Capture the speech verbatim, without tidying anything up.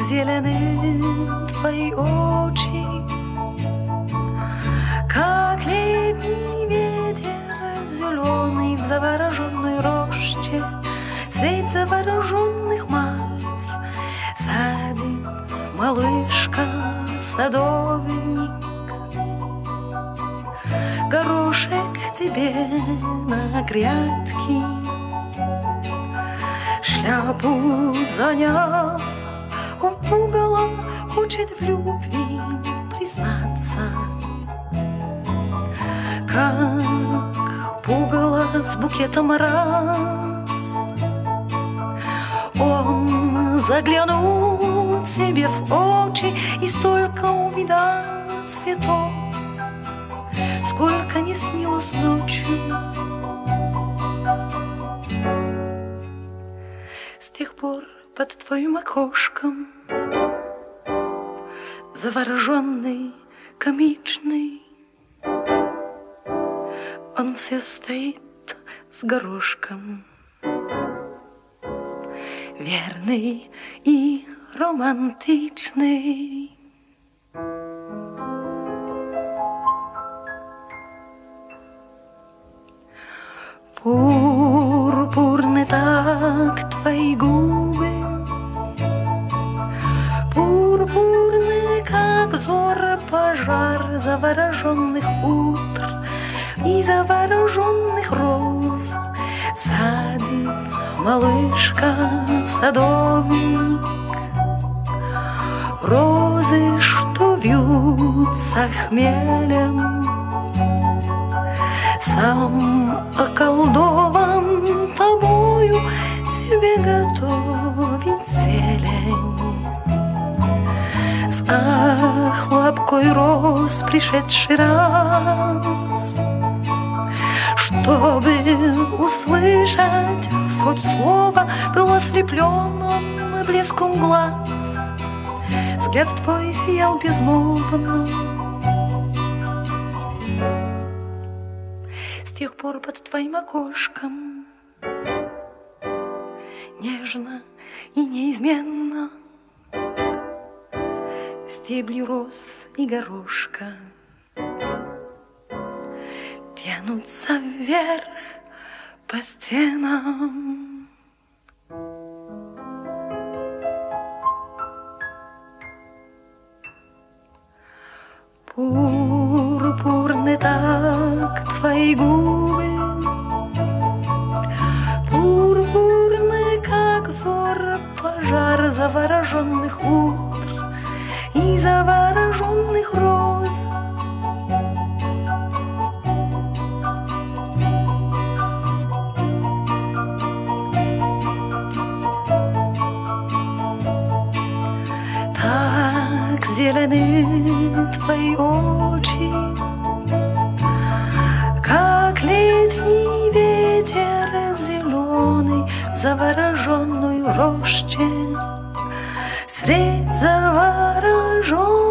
зелены твои очи, как летний ветер зеленый в завороженной роще, средь завороженных мав садит малышка-садовник. Горошек тебе на грядке, шляпу заняв, пугало хочет в любви признаться, как пугало с букетом раз. Он заглянул тебе в очи и столько увидал цветов, сколько не снилось ночью. С тех пор под твоим окошком, завороженный, комичный, он все стоит с горошком, верный и романтичный. Пурпурны так твои губы, пурпурны, как зор пожар завороженных утр и завороженных роз, садит малышка-садовник. Розы, что вьются хмелем, сам околдован тобою, тебе готовить зелень. С охлапкой роз пришедший раз, чтобы услышать хоть слово, был ослеплен он блеском глаз. Взгляд твой сиял безмолвно. С тех пор под твоим окошком нежно и неизменно стебли роз и горошка тянутся вверх по стенам. Пурпурны так твои губы, пурпурны, как зор пожар завороженных утр и завороженных роз. Так зелены твои очи, как летний ветер зеленый в завороженной роще, средь завороженной